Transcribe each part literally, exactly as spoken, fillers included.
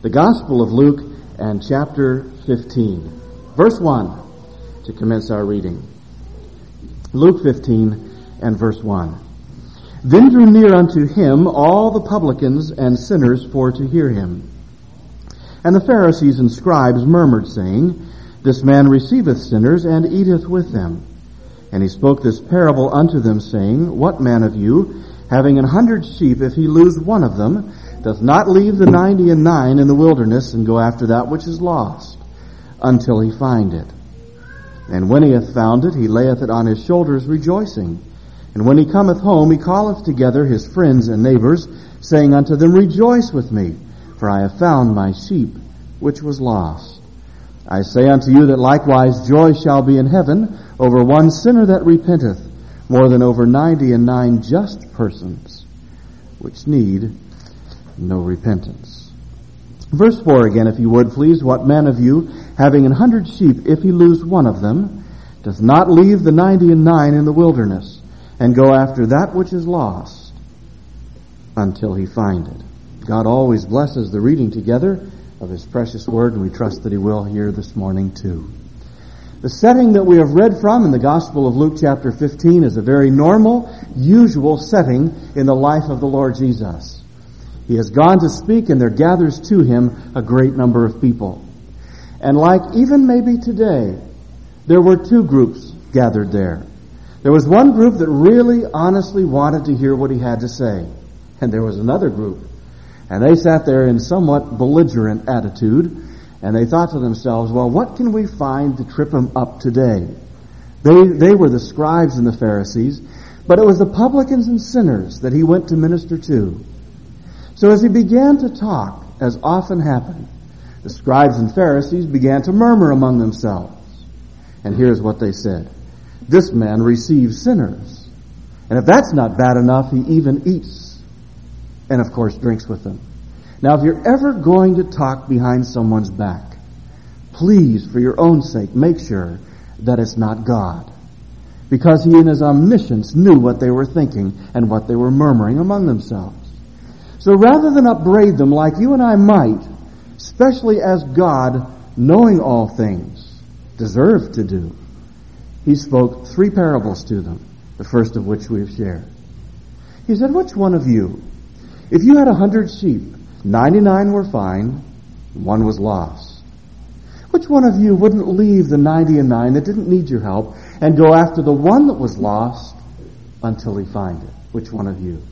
The Gospel of Luke and chapter fifteen. Verse one to commence our reading. Luke fifteen and verse one. Then drew near unto him all the publicans and sinners for to hear him. And the Pharisees and scribes murmured, saying, This man receiveth sinners and eateth with them. And he spoke this parable unto them, saying, What man of you, having an hundred sheep, if he lose one of them, doth not leave the ninety and nine in the wilderness, and go after that which is lost, until he find it? And when he hath found it, he layeth it on his shoulders, rejoicing. And when he cometh home, he calleth together his friends and neighbors, saying unto them, Rejoice with me, for I have found my sheep, which was lost. I say unto you that likewise joy shall be in heaven over one sinner that repenteth, more than over ninety and nine just persons, which need no repentance. Verse four again, if you would, please. What man of you, having an hundred sheep, if he lose one of them, doth not leave the ninety and nine in the wilderness, and go after that which is lost, until he find it? God always blesses the reading together of His precious Word, and we trust that He will here this morning too. The setting that we have read from in the Gospel of Luke chapter fifteen is a very normal, usual setting in the life of the Lord Jesus. He has gone to speak, and there gathers to Him a great number of people. And like even maybe today, there were two groups gathered there. There was one group that really honestly wanted to hear what He had to say. And there was another group. And they sat there in somewhat belligerent attitude, and they thought to themselves, well, what can we find to trip Him up today? They, they were the scribes and the Pharisees, but it was the publicans and sinners that He went to minister to. So as He began to talk, as often happened, the scribes and Pharisees began to murmur among themselves. And here's what they said. This man receives sinners. And if that's not bad enough, he even eats. And of course drinks with them. Now if you're ever going to talk behind someone's back, please, for your own sake, make sure that it's not God. Because He in His omniscience knew what they were thinking and what they were murmuring among themselves. So rather than upbraid them like you and I might, especially as God, knowing all things, deserved to do, He spoke three parables to them, the first of which we have shared. He said, which one of you, if you had a hundred sheep, ninety-nine were fine, one was lost, which one of you wouldn't leave the ninety and nine that didn't need your help and go after the one that was lost until he find it? Which one of you?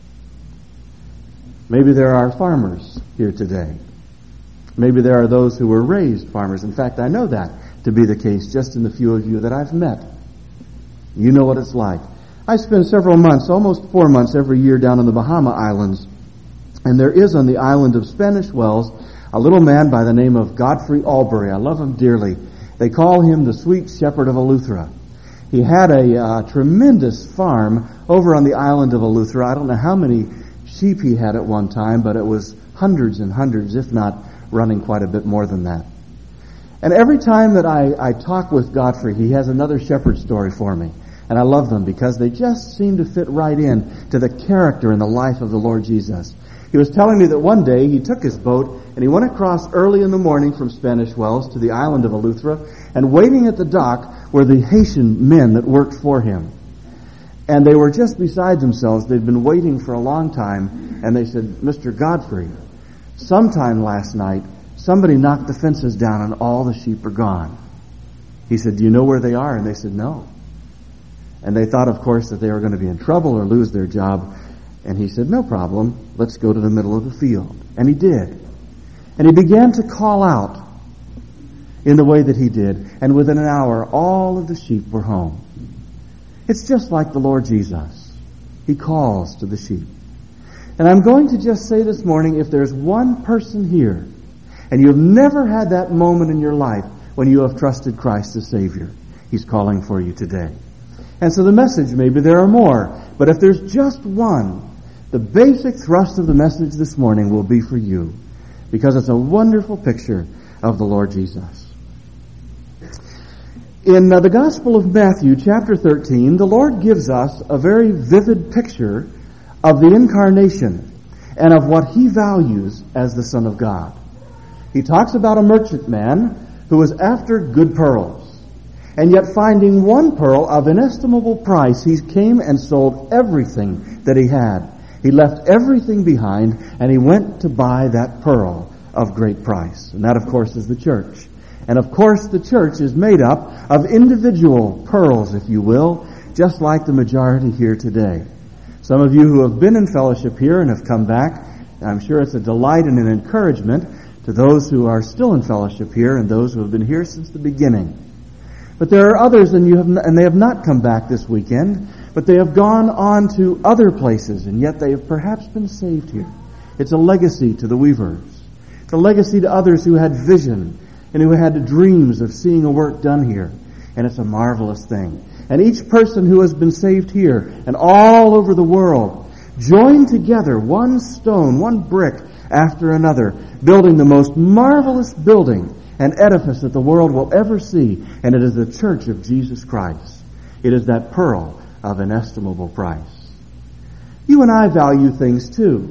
Maybe there are farmers here today. Maybe there are those who were raised farmers. In fact, I know that to be the case just in the few of you that I've met. You know what it's like. I spend several months, almost four months every year down in the Bahama Islands. And there is on the island of Spanish Wells a little man by the name of Godfrey Albury. I love him dearly. They call him the Sweet Shepherd of Eleuthera. He had a uh, tremendous farm over on the island of Eleuthera. I don't know how many sheep he had at one time, but it was hundreds and hundreds, if not running quite a bit more than that. And every time that I, I talk with Godfrey, he has another shepherd story for me. And I love them because they just seem to fit right in to the character and the life of the Lord Jesus. He was telling me that one day he took his boat and he went across early in the morning from Spanish Wells to the island of Eleuthera, and waiting at the dock were the Haitian men that worked for him. And they were just beside themselves. They'd been waiting for a long time, and they said, Mister Godfrey, sometime last night, somebody knocked the fences down and all the sheep are gone. He said, do you know where they are? And they said, no. And they thought, of course, that they were going to be in trouble or lose their job. And he said, no problem, let's go to the middle of the field. And he did. And he began to call out in the way that he did. And within an hour, all of the sheep were home. It's just like the Lord Jesus. He calls to the sheep. And I'm going to just say this morning, if there's one person here, and you have never had that moment in your life when you have trusted Christ as Savior, He's calling for you today. And so the message, maybe there are more, but if there's just one, the basic thrust of the message this morning will be for you, because it's a wonderful picture of the Lord Jesus. In uh, the Gospel of Matthew, chapter thirteen, the Lord gives us a very vivid picture of the incarnation and of what He values as the Son of God. He talks about a merchantman who was after good pearls. And yet finding one pearl of inestimable price, he came and sold everything that he had. He left everything behind, and he went to buy that pearl of great price. And that, of course, is the church. And, of course, the church is made up of individual pearls, if you will, just like the majority here today. Some of you who have been in fellowship here and have come back, I'm sure it's a delight and an encouragement to those who are still in fellowship here and those who have been here since the beginning. But there are others, and you have, n- and they have not come back this weekend, but they have gone on to other places, and yet they have perhaps been saved here. It's a legacy to the Weavers. It's a legacy to others who had vision and who had dreams of seeing a work done here. And it's a marvelous thing. And each person who has been saved here and all over the world join together one stone, one brick after another, building the most marvelous building and edifice that the world will ever see. And it is the Church of Jesus Christ. It is that pearl of inestimable price. You and I value things too.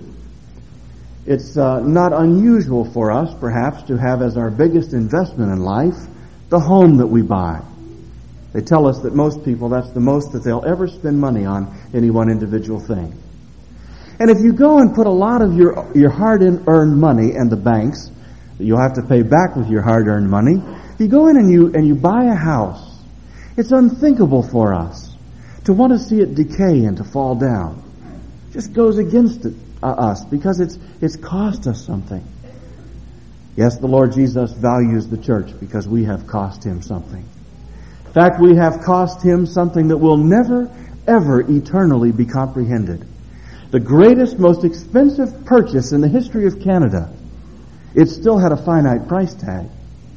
It's uh, not unusual for us, perhaps, to have as our biggest investment in life the home that we buy. They tell us that most people, that's the most that they'll ever spend money on any one individual thing. And if you go and put a lot of your your hard-earned money in the banks, that you'll have to pay back with your hard-earned money, if you go in and you and you buy a house, it's unthinkable for us to want to see it decay and to fall down. It just goes against it, uh, us because it's it's cost us something. Yes, the Lord Jesus values the church because we have cost Him something. In fact, we have cost Him something that will never, ever eternally be comprehended. The greatest, most expensive purchase in the history of Canada, it still had a finite price tag.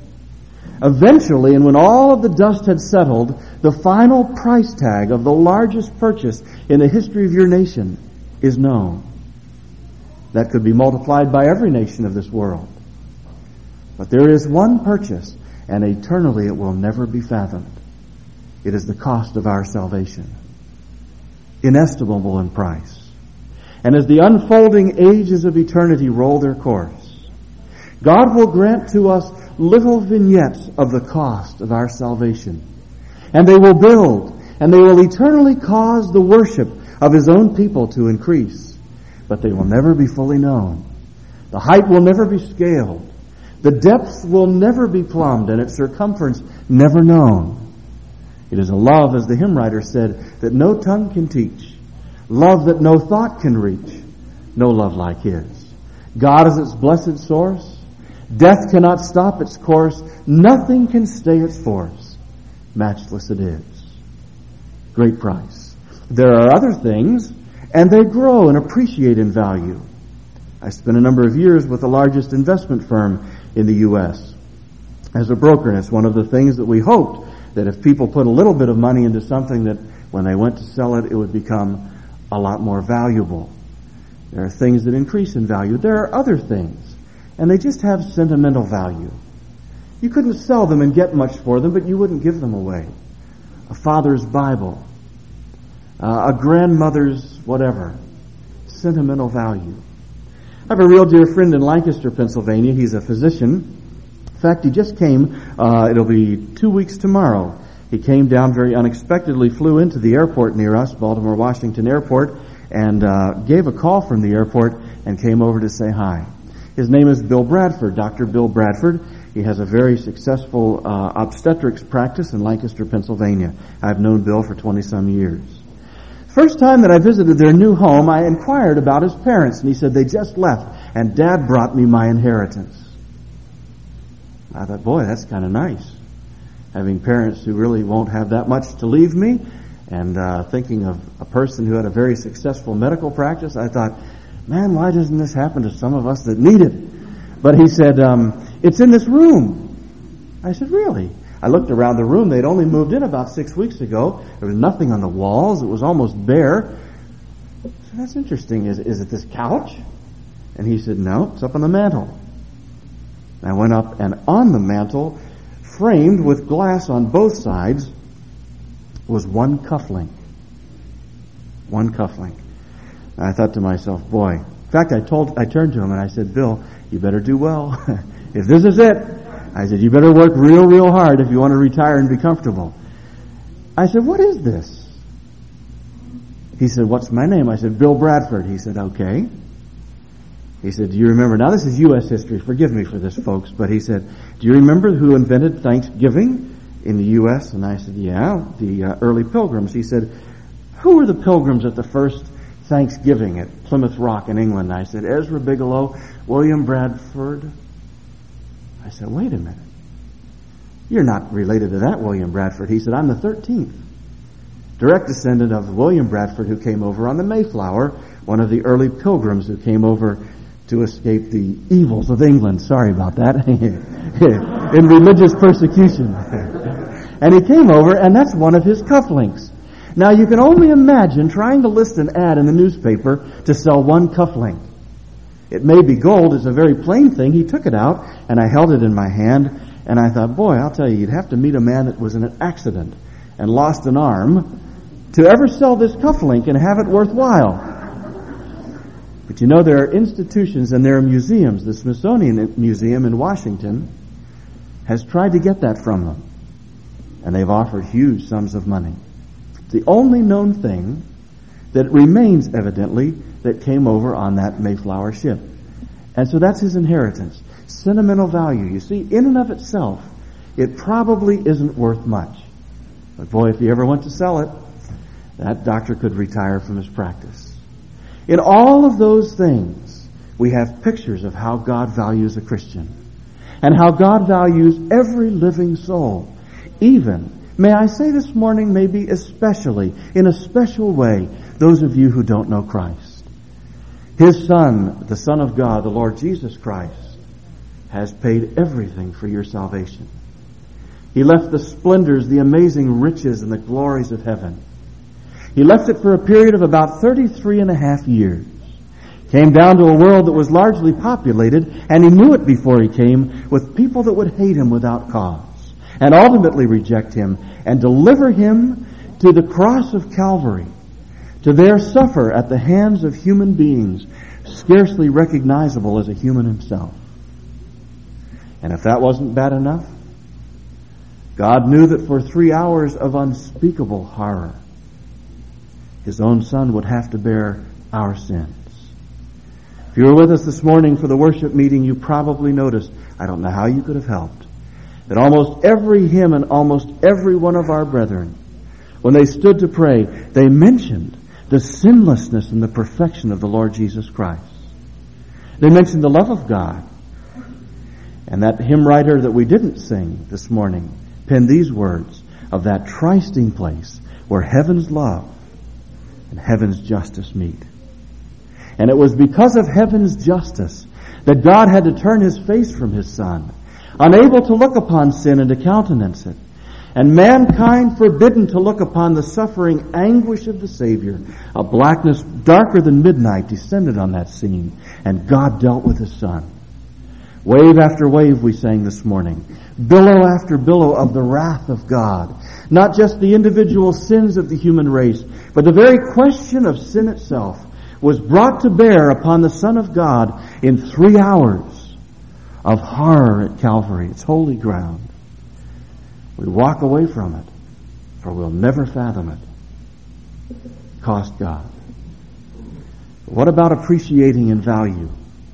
Eventually, and when all of the dust had settled, the final price tag of the largest purchase in the history of your nation is known. That could be multiplied by every nation of this world. But there is one purchase, and eternally it will never be fathomed. It is the cost of our salvation. Inestimable in price. And as the unfolding ages of eternity roll their course, God will grant to us little vignettes of the cost of our salvation. And they will build, and they will eternally cause the worship of His own people to increase. But they will never be fully known. The height will never be scaled. The depth will never be plumbed, and its circumference never known. It is a love, as the hymn writer said, that no tongue can teach. Love that no thought can reach. No love like His. God is its blessed source. Death cannot stop its course. Nothing can stay its force. Matchless it is. Great price. There are other things, and they grow and appreciate in value. I spent a number of years with the largest investment firm in the U S as a broker, and it's one of the things that we hoped that if people put a little bit of money into something, that when they went to sell it, it would become a lot more valuable. There are things that increase in value. There are other things, and they just have sentimental value. You couldn't sell them and get much for them, but you wouldn't give them away. A father's Bible, uh, a grandmother's whatever, sentimental value. I have a real dear friend in Lancaster, Pennsylvania. He's a physician. In fact, he just came, uh, it'll be two weeks tomorrow. He came down very unexpectedly, flew into the airport near us, Baltimore Washington Airport, and uh, gave a call from the airport and came over to say hi. His name is Bill Bradford, Doctor Bill Bradford. He has a very successful uh, obstetrics practice in Lancaster, Pennsylvania. I've known Bill for twenty-some years. First time that I visited their new home, I inquired about his parents, and he said they just left, and Dad brought me my inheritance. I thought, boy, that's kind of nice. Having parents who really won't have that much to leave me, and uh, thinking of a person who had a very successful medical practice, I thought, man, why doesn't this happen to some of us that need it? But he said, um, it's in this room. I said, really? I looked around the room. They'd only moved in about six weeks ago. There was nothing on the walls. It was almost bare. So that's interesting. Is, is it this couch? And he said, no, it's up on the mantle. I went up, and on the mantle, framed with glass on both sides, was one cufflink. One cufflink. And I thought to myself, boy. In fact, I told, I turned to him and I said, Bill, you better do well. If this is it, I said, you better work real, real hard if you want to retire and be comfortable. I said, what is this? He said, what's my name? I said, Bill Bradford. He said, okay. He said, do you remember? Now this is U S history. Forgive me for this, folks. But he said, do you remember who invented Thanksgiving in the U S? And I said, yeah, the uh, early Pilgrims. He said, who were the Pilgrims at the first Thanksgiving at Plymouth Rock in England? I said, Ezra Bigelow, William Bradford. I said, wait a minute. You're not related to that William Bradford. He said, I'm the thirteenth. Direct descendant of William Bradford, who came over on the Mayflower, one of the early pilgrims who came over to escape the evils of England. Sorry about that. In religious persecution. And he came over, and that's one of his cufflinks. Now you can only imagine trying to list an ad in the newspaper to sell one cufflink. It may be gold. It's a very plain thing. He took it out, and I held it in my hand, and I thought, boy, I'll tell you, you'd have to meet a man that was in an accident and lost an arm to ever sell this cufflink and have it worthwhile. But you know, there are institutions and there are museums. The Smithsonian Museum in Washington has tried to get that from them, and they've offered huge sums of money. The only known thing that remains, evidently, that came over on that Mayflower ship. And so that's his inheritance. Sentimental value. You see, in and of itself, it probably isn't worth much. But boy, if he ever went to sell it, that doctor could retire from his practice. In all of those things, we have pictures of how God values a Christian. And how God values every living soul. Even, may I say this morning, maybe especially, in a special way, those of you who don't know Christ. His Son, the Son of God, the Lord Jesus Christ, has paid everything for your salvation. He left the splendors, the amazing riches, and the glories of heaven. He left it for a period of about thirty-three and a half years. Came down to a world that was largely populated, and he knew it before he came, with people that would hate him without cause, and ultimately reject him, and deliver him to the cross of Calvary, to there suffer at the hands of human beings, scarcely recognizable as a human himself. And if that wasn't bad enough, God knew that for three hours of unspeakable horror, His own Son would have to bear our sins. If you were with us this morning for the worship meeting, you probably noticed, I don't know how you could have helped, that almost every hymn and almost every one of our brethren, when they stood to pray, they mentioned the sinlessness and the perfection of the Lord Jesus Christ. They mentioned the love of God. And that hymn writer that we didn't sing this morning penned these words of that trysting place where heaven's love and heaven's justice meet. And it was because of heaven's justice that God had to turn His face from His Son, unable to look upon sin and to countenance it, and mankind forbidden to look upon the suffering anguish of the Savior. A blackness darker than midnight descended on that scene, and God dealt with His Son. Wave after wave, we sang this morning. Billow after billow of the wrath of God. Not just the individual sins of the human race, but the very question of sin itself was brought to bear upon the Son of God in three hours of horror at Calvary. It's holy ground. We walk away from it, for we'll never fathom it. It cost God. But what about appreciating and value?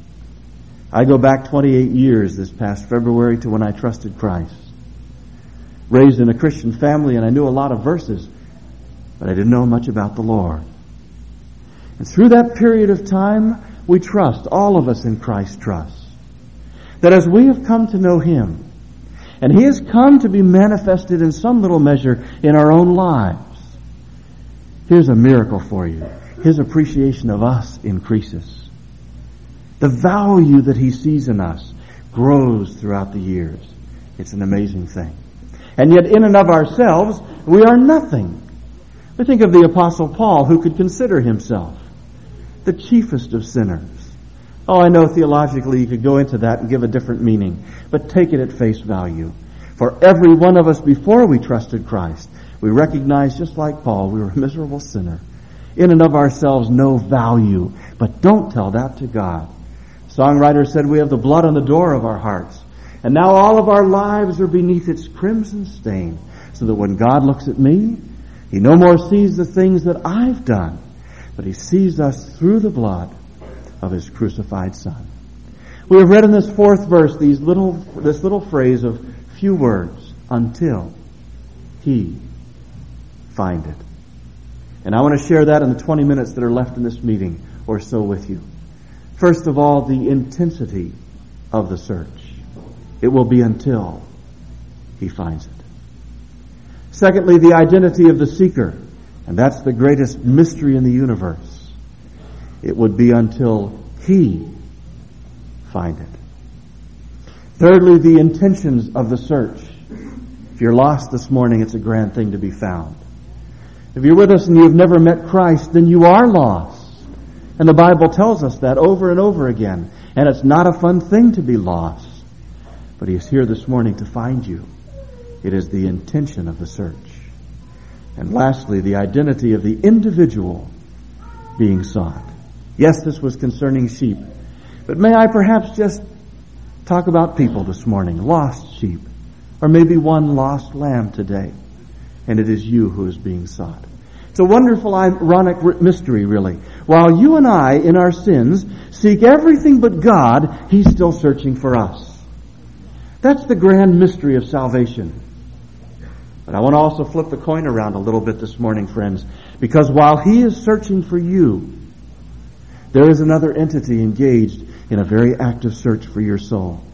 I go back twenty-eight years this past February to when I trusted Christ. Raised in a Christian family, and I knew a lot of verses, but I didn't know much about the Lord. And through that period of time, we trust, all of us in Christ trust, that as we have come to know Him, and He has come to be manifested in some little measure in our own lives, here's a miracle for you. His appreciation of us increases. The value that He sees in us grows throughout the years. It's an amazing thing. And yet in and of ourselves, we are nothing. We think of the Apostle Paul, who could consider himself the chiefest of sinners. Oh, I know theologically you could go into that and give a different meaning, but take it at face value. For every one of us before we trusted Christ, we recognize, just like Paul, we were a miserable sinner. In and of ourselves, no value. But don't tell that to God. Songwriter said, we have the blood on the door of our hearts. And now all of our lives are beneath its crimson stain, so that when God looks at me, He no more sees the things that I've done, but He sees us through the blood of His crucified Son. We have read in this fourth verse these little, this little phrase of few words, until He find it. And I want to share that in the twenty minutes that are left in this meeting or so with you. First of all, the intensity of the search. It will be until He finds it. Secondly, the identity of the seeker. And that's the greatest mystery in the universe. It would be until He find it. Thirdly, the intentions of the search. If you're lost this morning, it's a grand thing to be found. If you're with us and you've never met Christ, then you are lost. And the Bible tells us that over and over again. And it's not a fun thing to be lost. But He is here this morning to find you. It is the intention of the search. And lastly, the identity of the individual being sought. Yes, this was concerning sheep. But may I perhaps just talk about people this morning, lost sheep, or maybe one lost lamb today, and it is you who is being sought. It's a wonderful, ironic mystery, really. While you and I, in our sins, seek everything but God, He's still searching for us. That's the grand mystery of salvation. But I want to also flip the coin around a little bit this morning, friends, because while He is searching for you, there is another entity engaged in a very active search for your soul.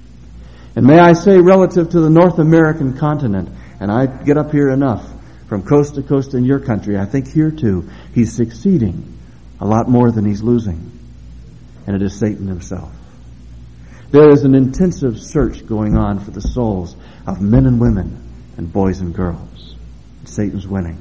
And may I say, relative to the North American continent, and I get up here enough, from coast to coast in your country, I think here too, He's succeeding a lot more than He's losing. And it is Satan himself. There is an intensive search going on for the souls of men and women and boys and girls. Satan's winning.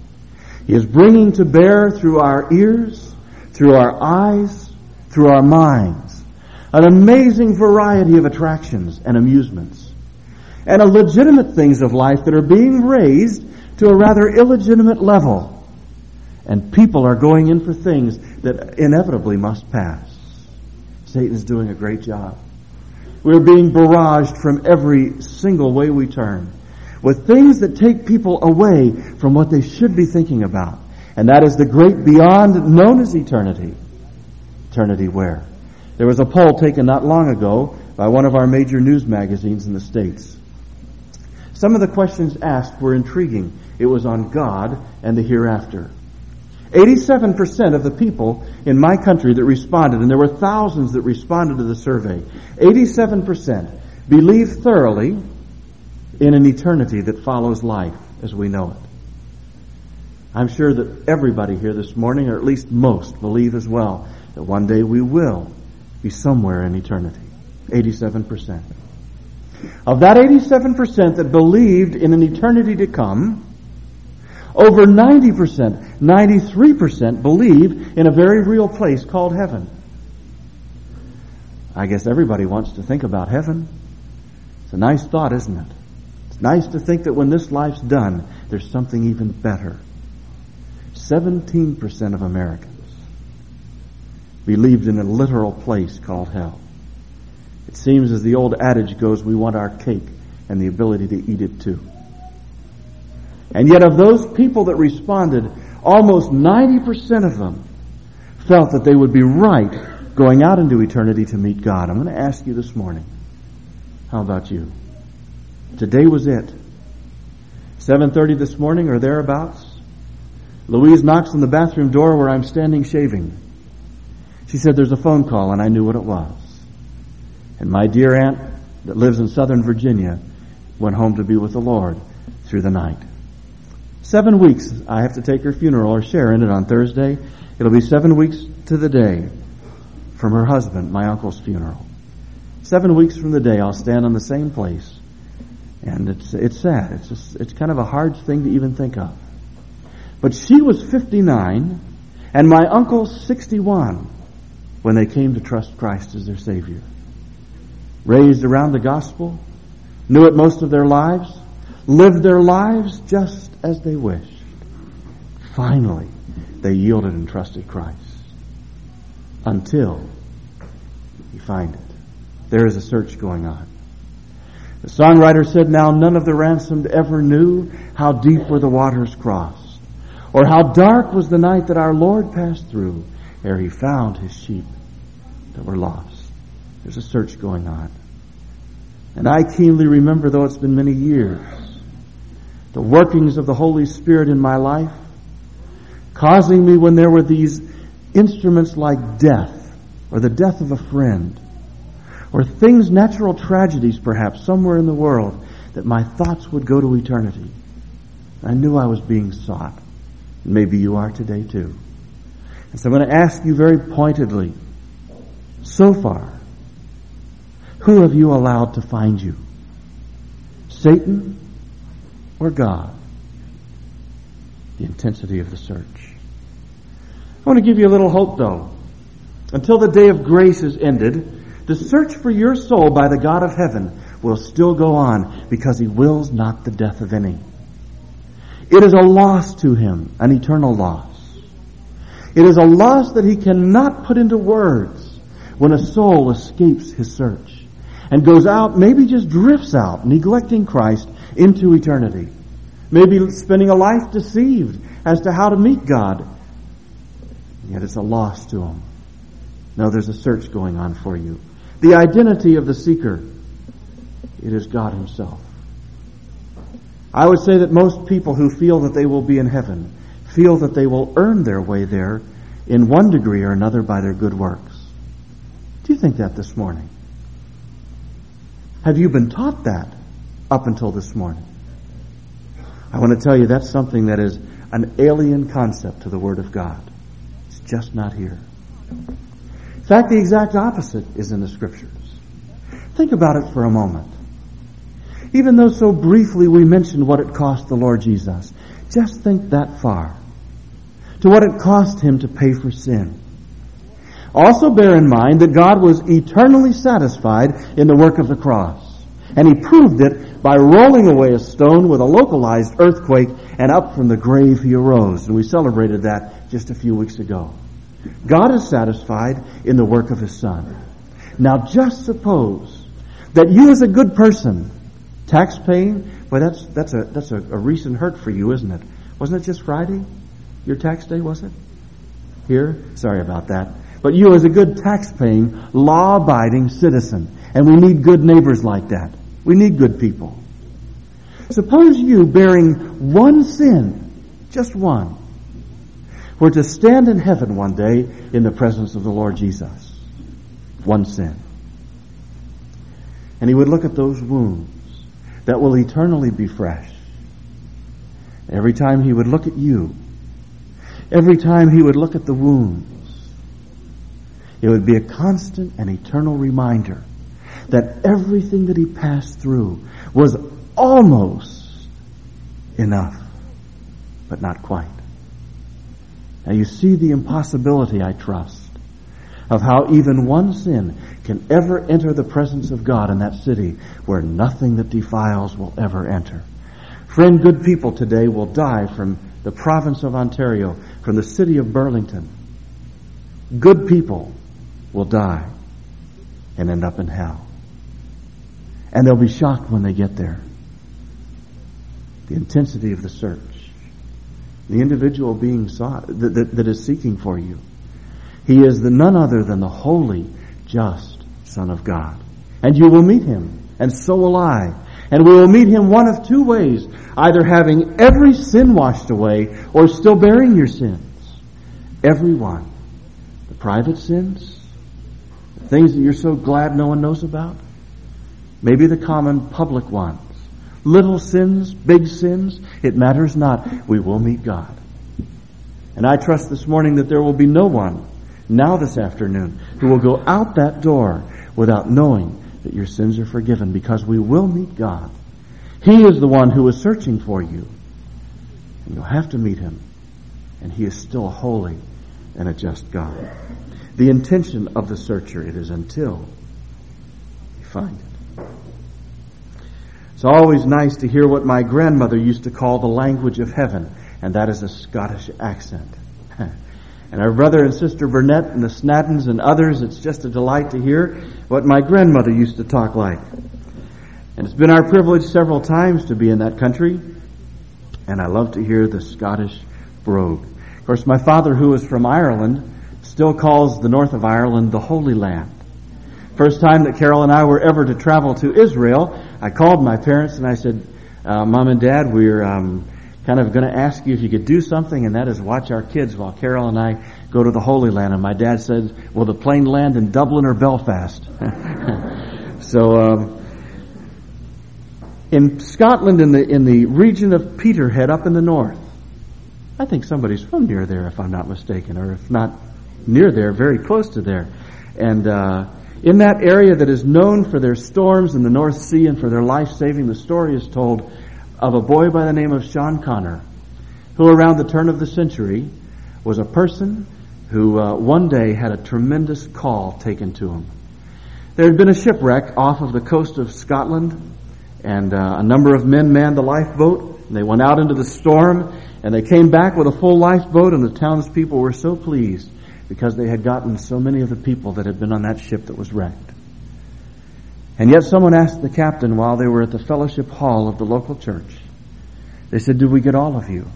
He is bringing to bear through our ears, through our eyes, through our minds, an amazing variety of attractions and amusements, and a legitimate things of life that are being raised to a rather illegitimate level. And people are going in for things that inevitably must pass. Satan's doing a great job. We're being barraged from every single way we turn with things that take people away from what they should be thinking about. And that is the great beyond known as eternity. Eternity where? There was a poll taken not long ago by one of our major news magazines in the States. Some of the questions asked were intriguing. It was on God and the hereafter. eighty-seven percent of the people in my country that responded, and there were thousands that responded to the survey, eighty-seven percent believe thoroughly in an eternity that follows life as we know it. I'm sure that everybody here this morning, or at least most, believe as well that one day we will be somewhere in eternity. eighty-seven percent. Of that eighty-seven percent that believed in an eternity to come, over ninety percent, ninety-three percent believe in a very real place called heaven. I guess everybody wants to think about heaven. It's a nice thought, isn't it? It's nice to think that when this life's done, there's something even better. seventeen percent of Americans believed in a literal place called hell. It seems, as the old adage goes, we want our cake and the ability to eat it too. And yet of those people that responded, almost ninety percent of them felt that they would be right going out into eternity to meet God. I'm going to ask you this morning, how about you? Today was it. seven thirty this morning or thereabouts. Louise knocks on the bathroom door where I'm standing shaving. She said there's a phone call, and I knew what it was. And my dear aunt that lives in Southern Virginia went home to be with the Lord through the night. Seven weeks I have to take her funeral or share in it on Thursday. It'll be seven weeks to the day from her husband, my uncle's funeral. Seven weeks from the day I'll stand on the same place. And it's it's sad. It's just, it's kind of a hard thing to even think of. But she was fifty-nine and my uncle sixty-one when they came to trust Christ as their Savior. Raised around the gospel, knew it most of their lives, lived their lives just as they wished. Finally, they yielded and trusted Christ. Until you find it. There is a search going on. The songwriter said, "Now none of the ransomed ever knew how deep were the waters crossed, or how dark was the night that our Lord passed through, ere he found his sheep that were lost." There's a search going on. And I keenly remember, though it's been many years, the workings of the Holy Spirit in my life, causing me, when there were these instruments like death, or the death of a friend, or things, natural tragedies perhaps, somewhere in the world, that my thoughts would go to eternity. I knew I was being sought. Maybe you are today too. And so I'm going to ask you very pointedly, so far, who have you allowed to find you? Satan or God? The intensity of the search. I want to give you a little hope, though. Until the day of grace is ended, the search for your soul by the God of heaven will still go on, because he wills not the death of any. It is a loss to him, an eternal loss. It is a loss that he cannot put into words when a soul escapes his search and goes out, maybe just drifts out, neglecting Christ into eternity. Maybe spending a life deceived as to how to meet God. Yet it's a loss to him. No, there's a search going on for you. The identity of the seeker, it is God himself. I would say that most people who feel that they will be in heaven feel that they will earn their way there in one degree or another by their good works. Do you think that this morning? Have you been taught that up until this morning? I want to tell you that's something that is an alien concept to the Word of God. It's just not here. In fact, the exact opposite is in the Scriptures. Think about it for a moment. Even though so briefly we mentioned what it cost the Lord Jesus, just think that far. To what it cost him to pay for sin. Also bear in mind that God was eternally satisfied in the work of the cross. And he proved it by rolling away a stone with a localized earthquake, and up from the grave he arose. And we celebrated that just a few weeks ago. God is satisfied in the work of his Son. Now just suppose that you as a good person, tax paying, well that's that's a that's a, a recent hurt for you, isn't it? Wasn't it just Friday? Your tax day, was it? Here? Sorry about that. But you as a good tax-paying, law-abiding citizen. And we need good neighbors like that. We need good people. Suppose you, bearing one sin, just one, were to stand in heaven one day in the presence of the Lord Jesus. One sin. And he would look at those wounds that will eternally be fresh. Every time he would look at you, every time he would look at the wounds, it would be a constant and eternal reminder that everything that he passed through was almost enough, but not quite. Now you see the impossibility, I trust, of how even one sin can ever enter the presence of God in that city where nothing that defiles will ever enter. Friend, good people today will die from the province of Ontario, from the city of Burlington. Good people will die and end up in hell. And they'll be shocked when they get there. The intensity of the search. The individual being sought, that, that, that is seeking for you. He is the none other than the holy, just Son of God. And you will meet him, and so will I. And we will meet him one of two ways, either having every sin washed away or still bearing your sins. Every one. The private sins, the things that you're so glad no one knows about, maybe the common public ones. Little sins, big sins, it matters not. We will meet God. And I trust this morning that there will be no one now this afternoon who will go out that door without knowing that your sins are forgiven, because we will meet God. He is the one who is searching for you. And you'll have to meet him. And he is still a holy and a just God. The intention of the searcher, it is until you find it. It's always nice to hear what my grandmother used to call the language of heaven, and that is a Scottish accent. And our brother and sister Burnett and the Snaddons and others, it's just a delight to hear what my grandmother used to talk like. And it's been our privilege several times to be in that country, and I love to hear the Scottish brogue. Of course, my father, who is from Ireland, still calls the north of Ireland the Holy Land. First time that Carol and I were ever to travel to Israel, I called my parents and I said, uh, Mom and Dad, we're um, kind of going to ask you if you could do something, and that is watch our kids while Carol and I go to the Holy Land. And my dad said, will the plane land in Dublin or Belfast? so, um, in Scotland, in the in the region of Peterhead up in the north, I think somebody's from near there, if I'm not mistaken, or if not near there, very close to there. And uh, in that area that is known for their storms in the North Sea and for their life-saving, the story is told of a boy by the name of Sean Connor, who around the turn of the century was a person who uh, one day had a tremendous call taken to him. There had been a shipwreck off of the coast of Scotland, and uh, a number of men manned the lifeboat, and they went out into the storm, and they came back with a full lifeboat, and the townspeople were so pleased because they had gotten so many of the people that had been on that ship that was wrecked. And yet someone asked the captain while they were at the fellowship hall of the local church, they said, did we get all of you?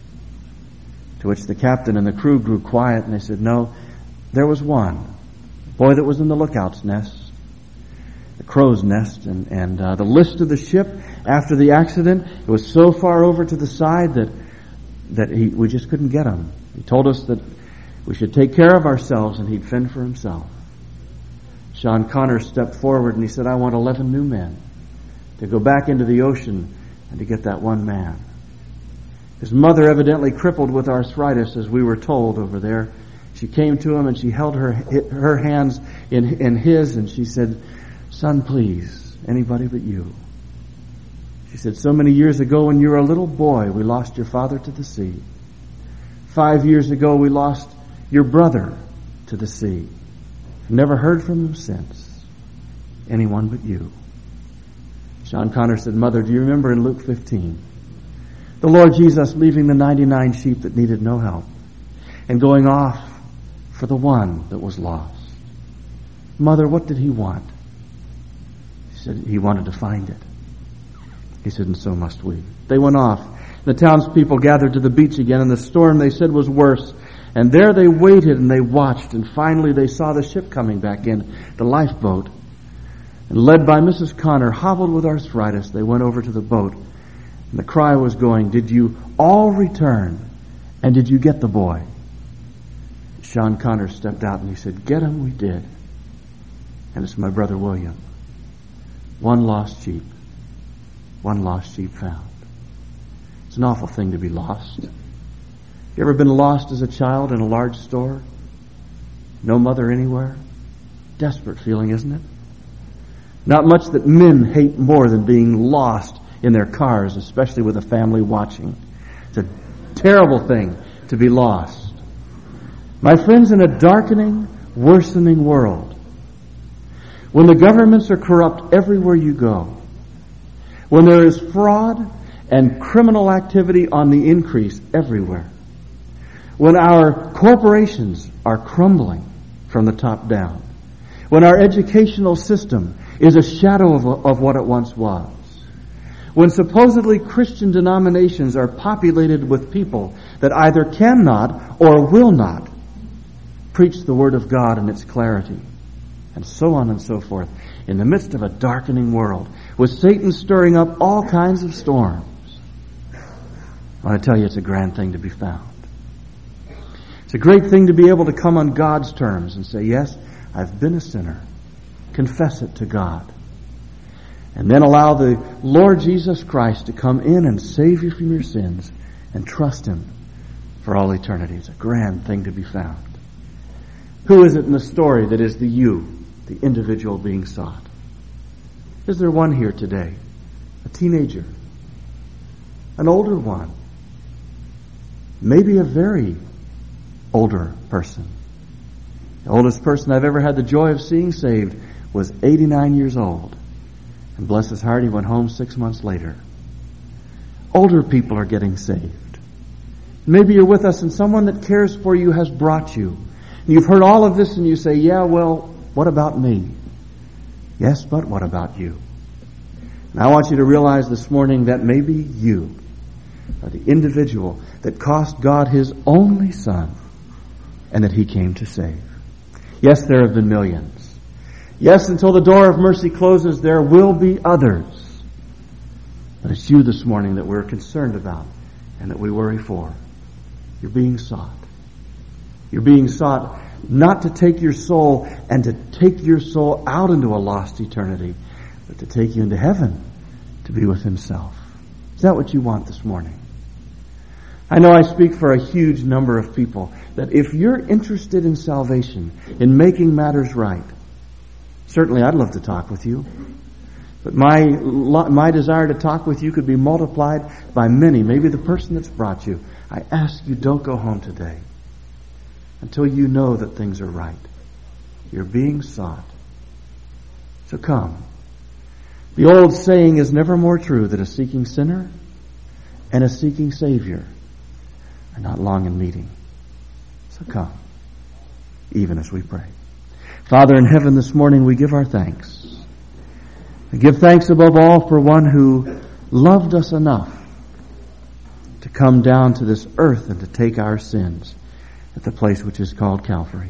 To which the captain and the crew grew quiet, and they said, no, there was one, a boy that was in the lookout's nest, the crow's nest, and, and uh, the list of the ship after the accident, it was so far over to the side that that he, we just couldn't get him. He told us that we should take care of ourselves and he'd fend for himself. Sean Connor stepped forward and he said, I want eleven new men to go back into the ocean and to get that one man. His mother, evidently crippled with arthritis, as we were told over there, she came to him and she held her her hands in, in his, and she said, son, please, anybody but you. She said, so many years ago when you were a little boy, we lost your father to the sea. Five years ago, we lost your brother to the sea. Never heard from him since. Anyone but you. Sean Connor said, Mother, do you remember in Luke fifteen, the Lord Jesus leaving the ninety-nine sheep that needed no help and going off for the one that was lost? Mother, what did he want? She said, he wanted to find it. He said, and so must we. They went off. The townspeople gathered to the beach again, and the storm, they said, was worse. And there they waited and they watched, and finally they saw the ship coming back in, the lifeboat. And led by Missus Connor, hobbled with arthritis, they went over to the boat. And the cry was going, did you all return? And did you get the boy? Sean Connor stepped out and he said, get him, we did. And it's my brother William. One lost sheep. One lost sheep found. It's an awful thing to be lost. You ever been lost as a child in a large store? No mother anywhere? Desperate feeling, isn't it? Not much that men hate more than being lost in their cars, especially with a family watching. It's a terrible thing to be lost. My friends, in a darkening, worsening world, when the governments are corrupt everywhere you go, when there is fraud and criminal activity on the increase everywhere, when our corporations are crumbling from the top down, when our educational system is a shadow of, of what it once was, when supposedly Christian denominations are populated with people that either cannot or will not preach the Word of God in its clarity, and so on and so forth, in the midst of a darkening world, with Satan stirring up all kinds of storms, I want to tell you it's a grand thing to be found. It's a great thing to be able to come on God's terms and say, yes, I've been a sinner. Confess it to God. And then allow the Lord Jesus Christ to come in and save you from your sins and trust Him for all eternity. It's a grand thing to be found. Who is it in the story that is the you, the individual being sought? Is there one here today? A teenager? An older one? Maybe a very older person. The oldest person I've ever had the joy of seeing saved was eighty-nine years old. And bless his heart, he went home six months later. Older people are getting saved. Maybe you're with us and someone that cares for you has brought you. You've heard all of this and you say, yeah, well, what about me? Yes, but what about you? And I want you to realize this morning that maybe you are the individual that cost God His only Son and that He came to save. Yes, there have been millions. Yes, until the door of mercy closes, there will be others. But it's you this morning that we're concerned about and that we worry for. You're being sought. You're being sought not to take your soul and to take your soul out into a lost eternity, but to take you into heaven to be with Himself. Is that what you want this morning? I know I speak for a huge number of people that if you're interested in salvation, in making matters right, certainly I'd love to talk with you. But my my desire to talk with you could be multiplied by many, maybe the person that's brought you. I ask you, don't go home today until you know that things are right. You're being sought. So come. The old saying is never more true that a seeking sinner and a seeking Savior are not long in meeting. So come, even as we pray. Father in heaven, this morning we give our thanks. We give thanks above all for one who loved us enough to come down to this earth and to take our sins at the place which is called Calvary.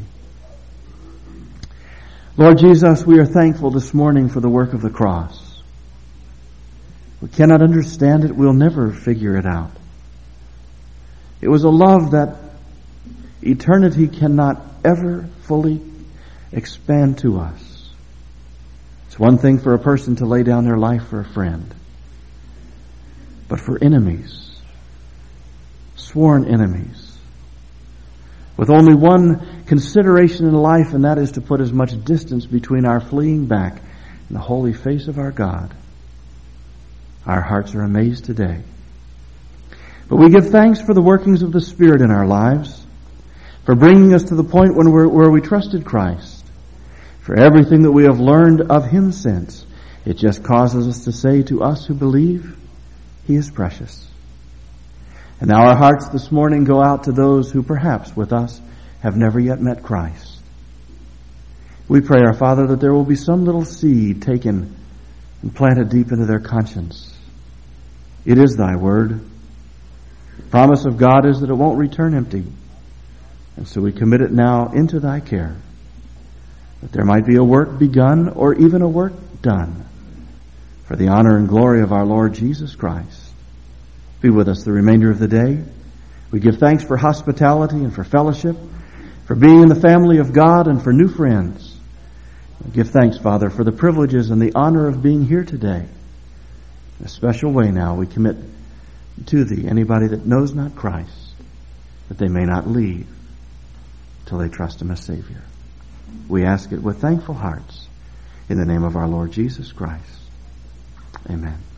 Lord Jesus, we are thankful this morning for the work of the cross. We cannot understand it. We'll never figure it out. It was a love that eternity cannot ever fully expand to us. It's one thing for a person to lay down their life for a friend. But for enemies, sworn enemies, with only one consideration in life, and that is to put as much distance between our fleeing back and the holy face of our God, our hearts are amazed today. But we give thanks for the workings of the Spirit in our lives, for bringing us to the point when we're, where we trusted Christ. For everything that we have learned of Him since, it just causes us to say to us who believe, He is precious. And now our hearts this morning go out to those who perhaps with us have never yet met Christ. We pray, our Father, that there will be some little seed taken and planted deep into their conscience. It is Thy word. The promise of God is that it won't return empty. And so we commit it now into Thy care, that there might be a work begun or even a work done for the honor and glory of our Lord Jesus Christ. Be with us the remainder of the day. We give thanks for hospitality and for fellowship, for being in the family of God and for new friends. We give thanks, Father, for the privileges and the honor of being here today. In a special way now we commit to Thee anybody that knows not Christ, that they may not leave till they trust Him as Savior. We ask it with thankful hearts in the name of our Lord Jesus Christ. Amen.